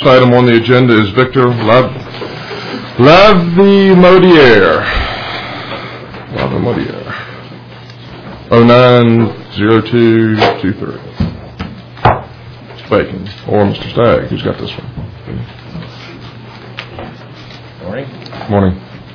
item on the agenda is Victor Lavimodiere. 090223. Bacon. Or Mr. Stagg. Who's got this one? Morning. Morning.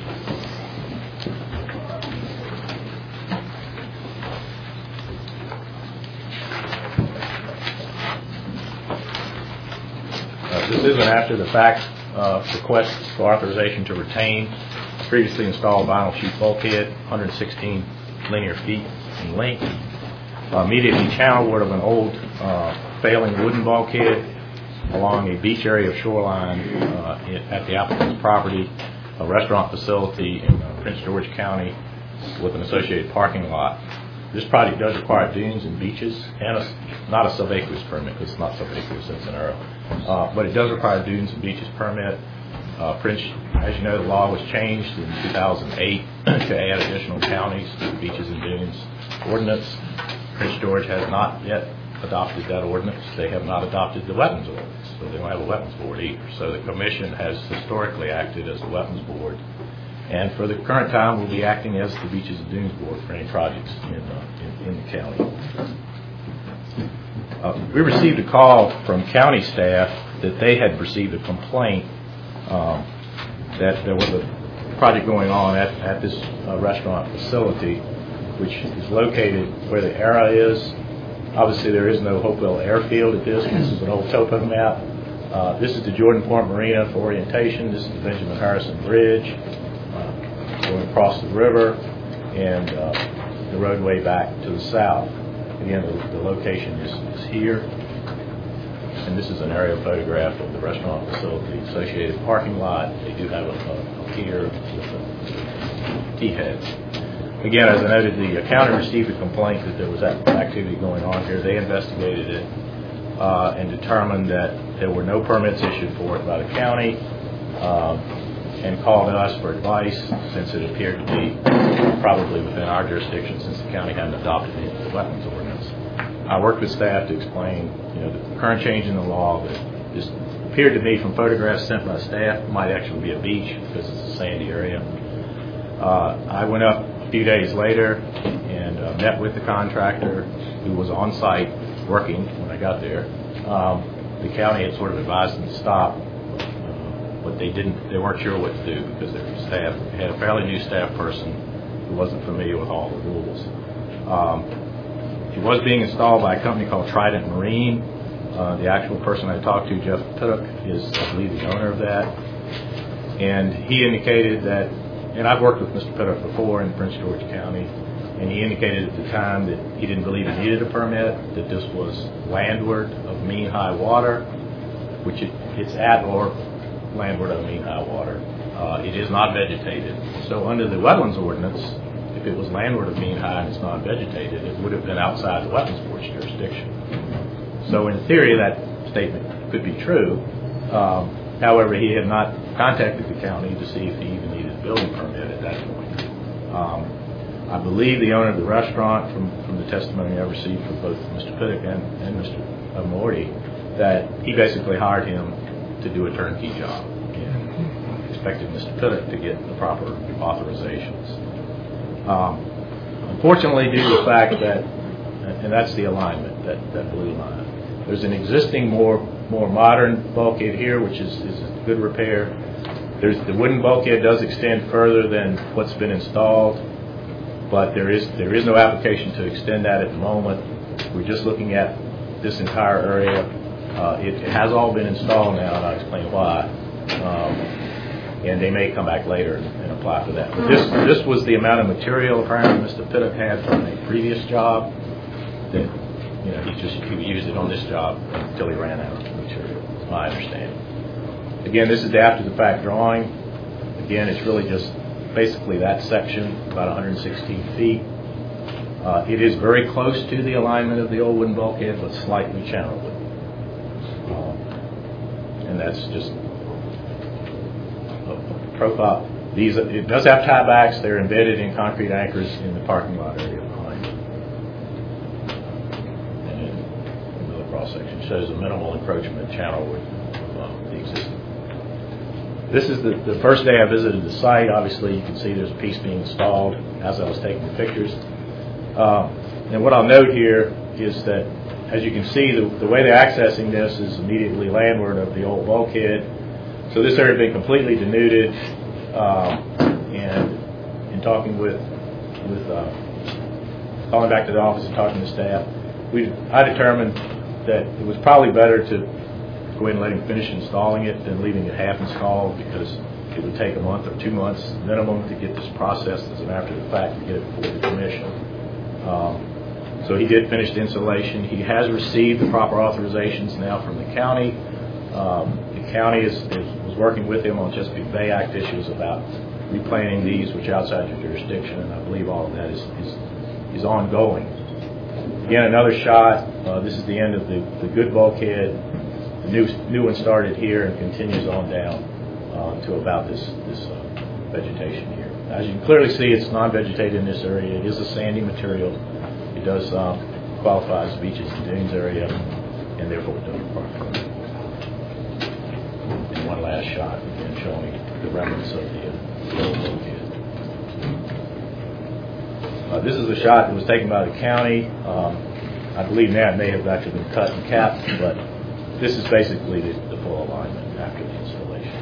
This is an after-the-fact request for authorization to retain previously installed vinyl sheet bulkhead, 116 linear feet in length, immediately channelward of an old failing wooden bulkhead along a beach area of shoreline at the applicant's property, a restaurant facility in Prince George County with an associated parking lot. This project does require dunes and beaches and not a subaqueous permit, because it's not subaqueous, it's an arrow. But it does require dunes and beaches permit. Prince, as you know, the law was changed in 2008 to add additional counties to the beaches and dunes ordinance. Prince George has not yet adopted that ordinance. They have not adopted the wetlands ordinance, so they don't have a wetlands board either. So the commission has historically acted as a wetlands board, and for the current time will be acting as the beaches and dunes board for any projects in the county. We received a call from county staff that they had received a complaint that there was a project going on at this restaurant facility, which is located where the era is. Obviously, there is no Hopewell Airfield at this. This is an old topo map. This is the Jordan Point Marina for orientation. This is the Benjamin Harrison Bridge going across the river, and the roadway back to the south. Again, the location is here. And this is an aerial photograph of the restaurant facility, associated parking lot. They do have a pier with a T-heads. Again, as I noted, the county received a complaint that there was activity going on here. They investigated it and determined that there were no permits issued for it by the county, and called us for advice, since it appeared to be probably within our jurisdiction, since the county hadn't adopted the wetlands ordinance. I worked with staff to explain, the current change in the law that this appeared to me from photographs sent by staff might actually be a beach because it's a sandy area. I went up a few days later and met with the contractor who was on site working when I got there. The county had sort of advised them to stop, but they weren't sure what to do because their staff had a fairly new staff person who wasn't familiar with all the rules. It was being installed by a company called Trident Marine. The actual person I talked to, Jeff Pittock, is, I believe, the owner of that. And he indicated that, and I've worked with Mr. Pittock before in Prince George County, and he indicated at the time that he didn't believe it needed a permit, that this was landward of mean high water, which it's at or landward of mean high water. It is not vegetated. So under the wetlands ordinance, if it was landward of mean high and it's not vegetated, it would have been outside the wetlands board's jurisdiction. So in theory, that statement could be true. However, he had not contacted the county to see if he even needed a building permit at that point. I believe the owner of the restaurant, from the testimony I received from both Mr. Pittock and Mr. Morty, that he basically hired him to do a turnkey job and expected Mr. Pittock to get the proper authorizations. Unfortunately, due to the fact that, and that's the alignment, that blue line, there's an existing more modern bulkhead here, which is good repair. The wooden bulkhead does extend further than what's been installed, but there is no application to extend that at the moment. We're just looking at this entire area. It has all been installed now, and I'll explain why. And they may come back later and apply for that. But this was the amount of material apparently Mr. Pittock had from a previous job that he used it on this job until he ran out of material. That's my understanding. Again, this is the after the fact drawing. Again, it's really just basically that section, about 116 feet. It is very close to the alignment of the old wooden bulkhead, but slightly channeled. And that's just a profile. It does have tiebacks. They're embedded in concrete anchors in the parking lot area behind it. And in the cross section shows a minimal encroachment channel with the This is the first day I visited the site. Obviously, you can see there's a piece being installed as I was taking the pictures. And what I'll note here is that, as you can see, the way they're accessing this is immediately landward of the old bulkhead. So this area has been completely denuded. And in talking with calling back to the office and talking to staff, I determined that it was probably better to go ahead and let him finish installing it than leaving it half installed, because it would take a month or 2 months minimum to get this processed as an after the fact to get it before the commission. So he did finish the installation. He has received the proper authorizations now from the county. The county was working with him on Chesapeake Bay Act issues about replanting these, which are outside your jurisdiction, and I believe all of that is ongoing. Again, another shot. This is the end of the good bulkhead. The new one started here and continues on down to about this vegetation here. As you can clearly see, it's non-vegetated in this area. It is a sandy material. It does qualify as beaches and dunes area, and therefore it doesn't require permit. And one last shot, again, showing the remnants of the old bulkhead. This is a shot that was taken by the county. I believe now it may have actually been cut and capped, but this is basically the full alignment after the installation.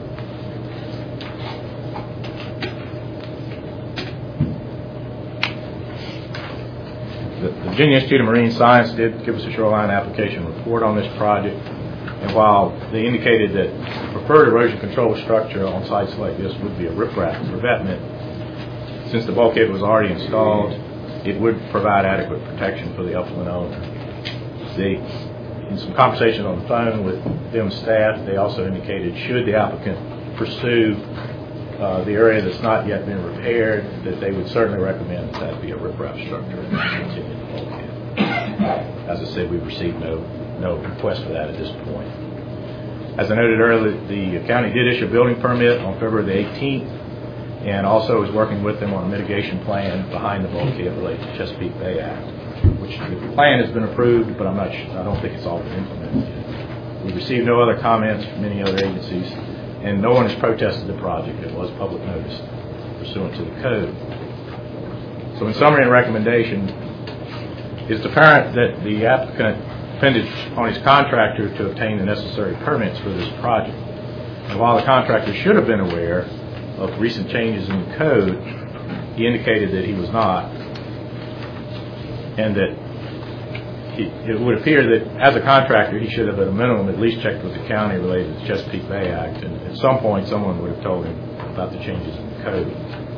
The Virginia Institute of Marine Science did give us a shoreline application report on this project, and while they indicated that preferred erosion control structure on sites like this would be a riprap revetment, since the bulkhead was already installed, it would provide adequate protection for the upland owner. In some conversation on the phone with them staff, they also indicated should the applicant pursue the area that's not yet been repaired, that they would certainly recommend that be a riprap structure and not continue the bulkhead. As I said, we've received no request for that at this point. As I noted earlier, the county did issue a building permit on February the 18th, and also is working with them on a mitigation plan behind the bulkhead related to Chesapeake Bay Act, which the plan has been approved, but I don't think it's all been implemented yet. We've received no other comments from any other agencies, and no one has protested the project. It was public notice pursuant to the code. So in summary and recommendation, it's apparent that the applicant depended on his contractor to obtain the necessary permits for this project. And while the contractor should have been aware of recent changes in the code, he indicated that he was not, and that it would appear that as a contractor he should have at a minimum at least checked with the county related to the Chesapeake Bay Act, and at some point someone would have told him about the changes in the code.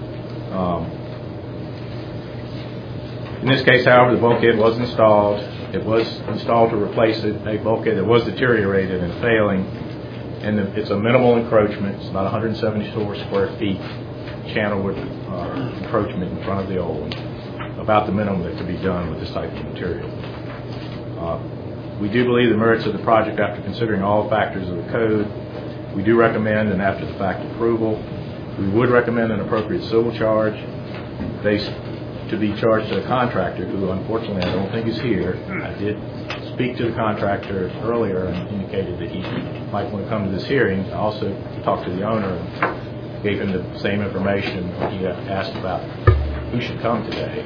In this case, however, the bulkhead was installed. It was installed to replace a bulkhead that was deteriorated and failing, and it's a minimal encroachment. It's about 174 square feet channelward encroachment in front of the old one, about the minimum that could be done with this type of material. We do believe the merits of the project after considering all factors of the code. We do recommend an after-the-fact approval. We would recommend an appropriate civil charge based to be charged to the contractor, who unfortunately I don't think is here. I did speak to the contractor earlier and indicated that he might want to come to this hearing. I also talked to the owner and gave him the same information. He asked about who should come today.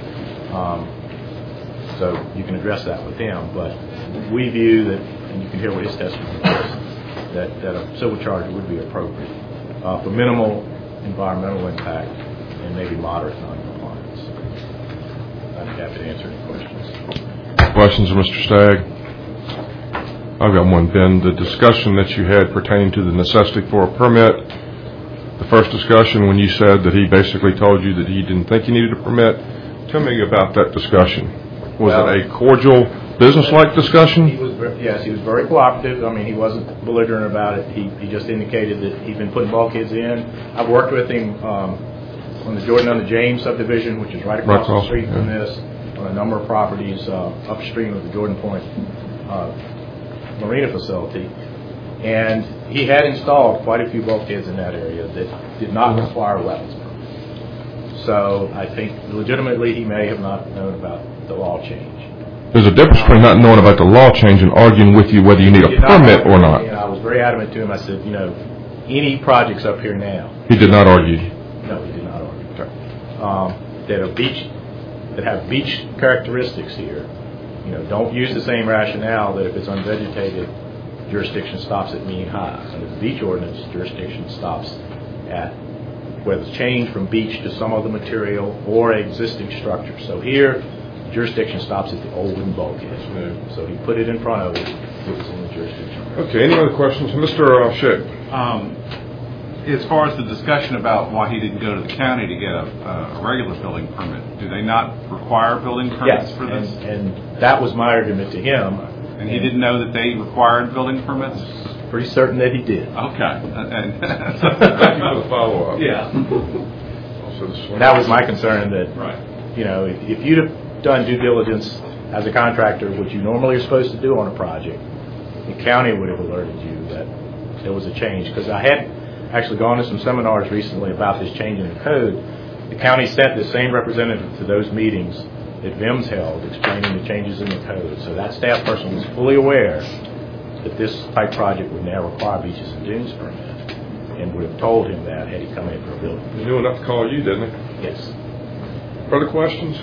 So you can address that with him. But we view that, and you can hear what his testimony is, that a civil charge would be appropriate for minimal environmental impact and maybe moderate non-compliance. I'd be happy to answer any questions. Questions of Mr. Stagg? I've got one, Ben. The discussion that you had pertaining to the necessity for a permit, the first discussion when you said that he basically told you that he didn't think you needed a permit, tell me about that discussion. Was it a cordial, business-like discussion? Yes, he was very cooperative. I mean, he wasn't belligerent about it. He just indicated that he'd been putting bulkheads in. I've worked with him on the Jordan on the James subdivision, which is right across the street from this, on a number of properties upstream of the Jordan Point marina facility. And he had installed quite a few bulkheads in that area that did not require wetlands permit. So I think legitimately he may have not known about the law change. There's a difference between not knowing about the law change and arguing with you whether you need a permit or not. I was very adamant to him. I said, any projects up here now. He did not argue. No, he did not argue. Okay. That have beach characteristics here, don't use the same rationale that if it's unvegetated, jurisdiction stops at mean high. Under the beach ordinance, jurisdiction stops at whether it's changed from beach to some other material or existing structure. So here, jurisdiction stops at the old wooden bulkhead. So he put it in front of it. It was in the jurisdiction. Okay. Any other questions, Mr. Schick? As far as the discussion about why he didn't go to the county to get a regular building permit, do they not require building permits for this? And that was my argument to him. And he didn't know that they required building permits? Pretty certain that he did. Okay. Thank you for the follow-up. Yeah. That was my concern that, right. If you'd have done due diligence as a contractor, which you normally are supposed to do on a project, the county would have alerted you that there was a change. Because I had actually gone to some seminars recently about this change in the code. The county sent the same representative to those meetings that VIMS held, explaining the changes in the code. So that staff person was fully aware that this type project would now require beaches and dunes permit, and would have told him that had he come in for a building. He knew enough to call you, didn't he? Yes. Further questions?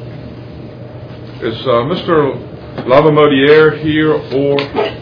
Is Mr. Lavamodiere here or?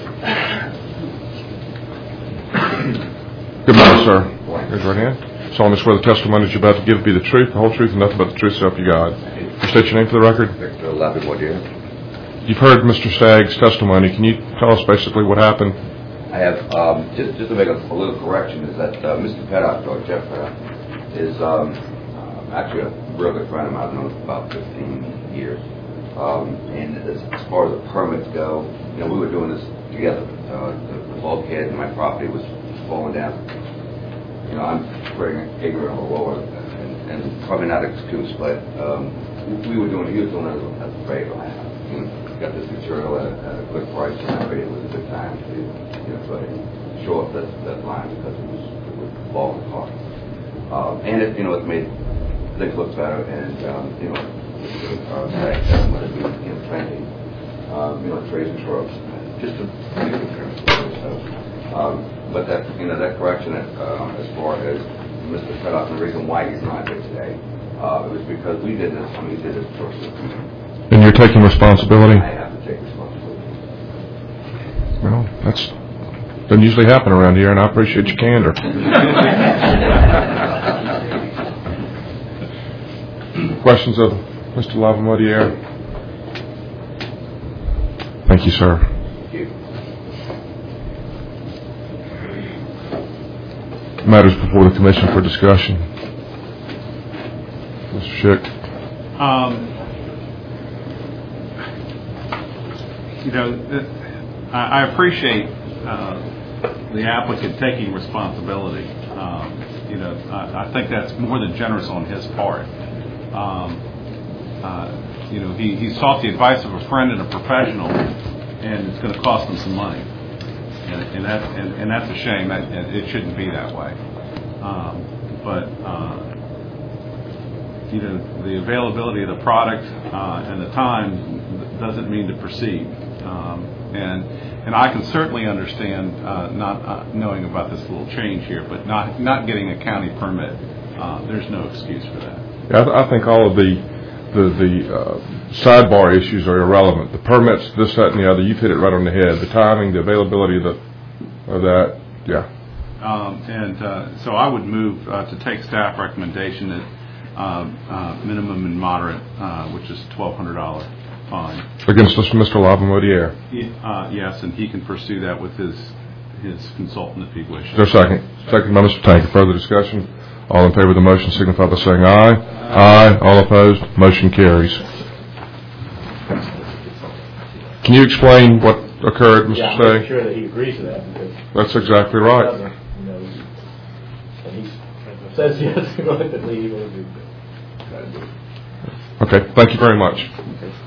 Good morning, sir. Raise your right hand. Solemnly swear the testimony that you're about to give be the truth, the whole truth, and nothing but the truth, so help you God. You state your name for the record. Victor Lavamodiere. You've heard Mr. Stagg's testimony. Can you tell us basically what happened? I have, just to make a little correction, is that Mr. Pettock, or Jeff Pettock, is actually a real good friend of mine. I've known him for about 15 years. And as far as the permits go, we were doing this together. The bulkhead in my property was falling down. I'm pretty ignorant of the law, and probably not an excuse, but he was doing it as a favor. Got this material at a good price, and I figured it was a good time to try to show up that line because it was falling apart. And it made things look better, and planting, trees and shrubs, just to make it appearance. But that correction, as far as Mr. Pettock, the reason why he's not here today, it was because we did this. He did it first. And you're taking responsibility? I have to take responsibility. Well, that doesn't usually happen around here, and I appreciate your candor. Questions of Mr. Lavamodiere? Thank you, sir. Thank you. Matters before the commission for discussion. Mr. Schick. I appreciate the applicant taking responsibility. I think that's more than generous on his part. He sought the advice of a friend and a professional, and it's going to cost him some money, and that's a shame. It shouldn't be that way. The availability of the product and the time doesn't mean to proceed. And I can certainly understand not knowing about this little change here, but not getting a county permit. There's no excuse for that. Yeah, I think all of the sidebar issues are irrelevant. The permits, this, that, and the other, you've hit it right on the head. The timing, the availability of that, yeah. So I would move to take staff recommendation at minimum and moderate, which is $1,200 fine. Against Mr. Lavamodiere? Yes, and he can pursue that with his consultant if he wishes. Is there a second? Second by Mr. Tanker. Further discussion? All in favor of the motion signify by saying aye. Aye. All opposed? Motion carries. Can you explain what occurred, Mr. Stagg? I'm not sure that he agrees to that. That's exactly right. He says yes, reluctantly he will agree. Okay. Thank you very much. Okay.